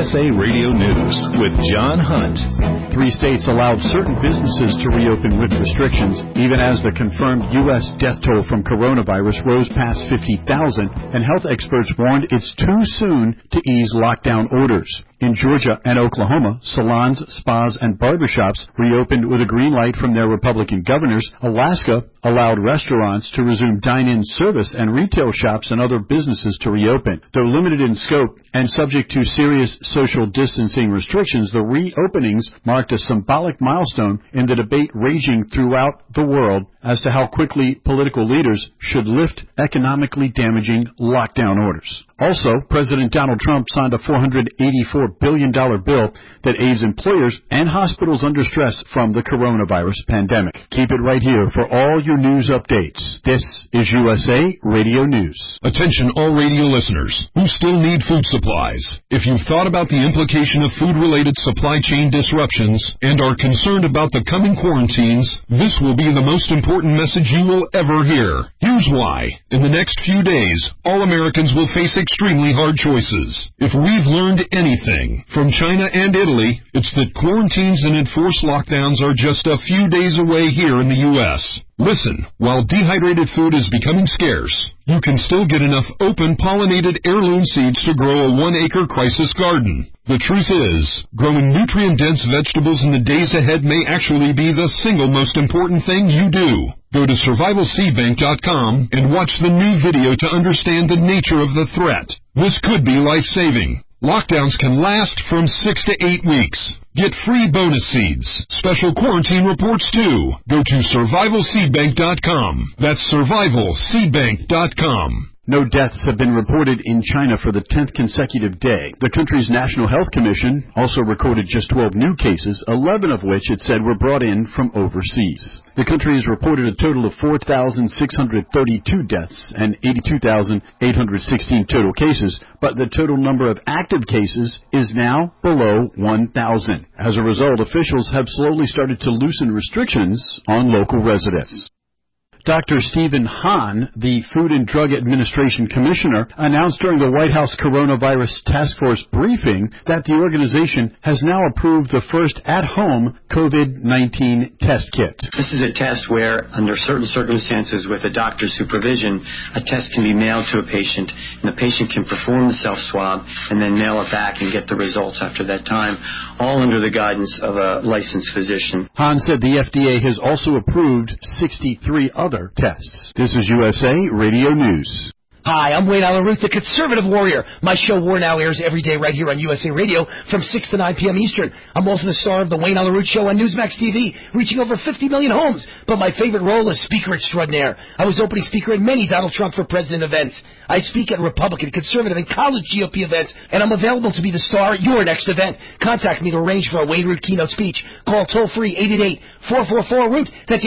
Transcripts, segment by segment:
USA Radio News with John Hunt. 3 states allowed certain businesses to reopen with restrictions, even as the confirmed U.S. death toll from coronavirus rose past 50,000, and health experts warned it's too soon to ease lockdown orders. In Georgia and Oklahoma, salons, spas, and barbershops reopened with a green light from their Republican governors. Alaska allowed restaurants to resume dine-in service and retail shops and other businesses to reopen. Though limited in scope and subject to serious social distancing restrictions, the reopenings marked a symbolic milestone in the debate raging throughout the world as to how quickly political leaders should lift economically damaging lockdown orders. Also, President Donald Trump signed a $484 billion bill that aids employers and hospitals under stress from the coronavirus pandemic. Keep it right here for all your news updates. This is USA Radio News. Attention all radio listeners who still need food supplies. If you've thought about the implication of food-related supply chain disruptions and are concerned about the coming quarantines, this will be the most important message you will ever hear. Here's why. In the next few days, all Americans will face extremely hard choices. If we've learned anything from China and Italy, it's that quarantines and enforced lockdowns are just a few days away here in the U.S. Listen, while dehydrated food is becoming scarce, you can still get enough open pollinated heirloom seeds to grow a 1-acre crisis garden. The truth is, growing nutrient-dense vegetables in the days ahead may actually be the single most important thing you do. Go to survivalseedbank.com and watch the new video to understand the nature of the threat. This could be life-saving. Lockdowns can last from 6 to 8 weeks. Get free bonus seeds, special quarantine reports too. Go to survivalseedbank.com. That's survivalseedbank.com. No deaths have been reported in China for the 10th consecutive day. The country's National Health Commission also recorded just 12 new cases, 11 of which it said were brought in from overseas. The country has reported a total of 4,632 deaths and 82,816 total cases, but the total number of active cases is now below 1,000. As a result, officials have slowly started to loosen restrictions on local residents. Dr. Stephen Hahn, the Food and Drug Administration Commissioner, announced during the White House Coronavirus Task Force briefing that the organization has now approved the first at-home COVID-19 test kit. This is a test where, under certain circumstances with a doctor's supervision, a test can be mailed to a patient, and the patient can perform the self-swab and then mail it back and get the results after that time, all under the guidance of a licensed physician. Hahn said the FDA has also approved 63 other tests. This is USA Radio News. Hi, I'm Wayne Allen Root, the Conservative Warrior. My show War Now airs every day right here on USA Radio from 6 to 9 p.m. Eastern. I'm also the star of the Wayne Allen Root Show on Newsmax TV, reaching over 50 million homes. But my favorite role is Speaker Extraordinaire. I was opening speaker at many Donald Trump for President events. I speak at Republican, Conservative, and college GOP events, and I'm available to be the star at your next event. Contact me to arrange for a Wayne Root keynote speech. Call toll-free 888-444-ROOT. That's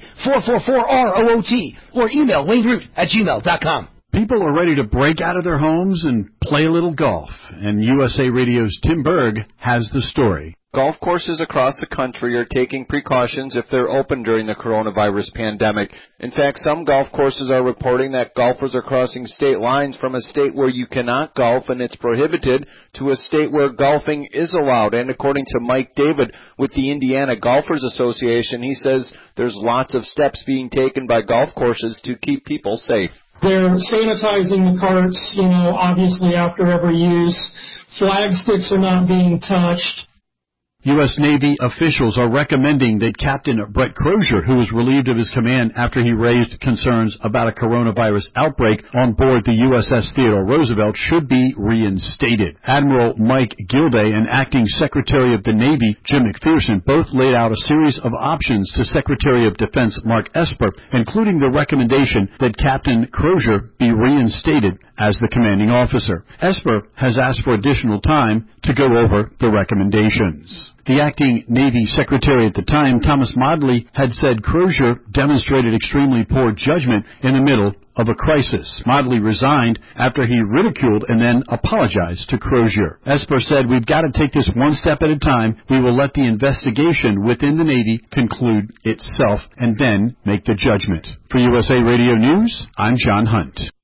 888-444-ROOT. Or email wayneroot@gmail.com. People are ready to break out of their homes and play a little golf, and USA Radio's Tim Berg has the story. Golf courses across the country are taking precautions if they're open during the coronavirus pandemic. In fact, some golf courses are reporting that golfers are crossing state lines from a state where you cannot golf and it's prohibited to a state where golfing is allowed. And according to Mike David with the Indiana Golfers Association, he says there's lots of steps being taken by golf courses to keep people safe. They're sanitizing the carts, obviously after every use. Flag sticks are not being touched. U.S. Navy officials are recommending that Captain Brett Crozier, who was relieved of his command after he raised concerns about a coronavirus outbreak on board the USS Theodore Roosevelt, should be reinstated. Admiral Mike Gilday and Acting Secretary of the Navy Jim McPherson both laid out a series of options to Secretary of Defense Mark Esper, including the recommendation that Captain Crozier be reinstated as the commanding officer. Esper has asked for additional time to go over the recommendations. The acting Navy Secretary at the time, Thomas Modly, had said Crozier demonstrated extremely poor judgment in the middle of a crisis. Modly resigned after he ridiculed and then apologized to Crozier. Esper said, "We've got to take this one step at a time. We will let the investigation within the Navy conclude itself and then make the judgment." For USA Radio News, I'm John Hunt.